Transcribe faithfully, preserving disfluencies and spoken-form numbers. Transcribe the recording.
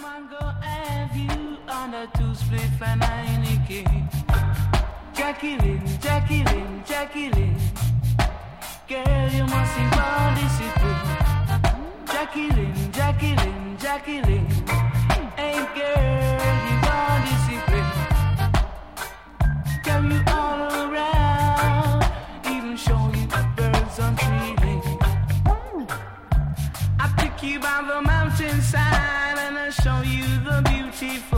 man go have you under two spliff and Heineken. Jacqueline, Jacqueline, Jacqueline, girl, you must see well discipline. Jacqueline, Jacqueline, Jacqueline, hey girl, you want discipline. Carry you all around, even show you the birds on tree. I pick you by the mountainside and I show you the beautiful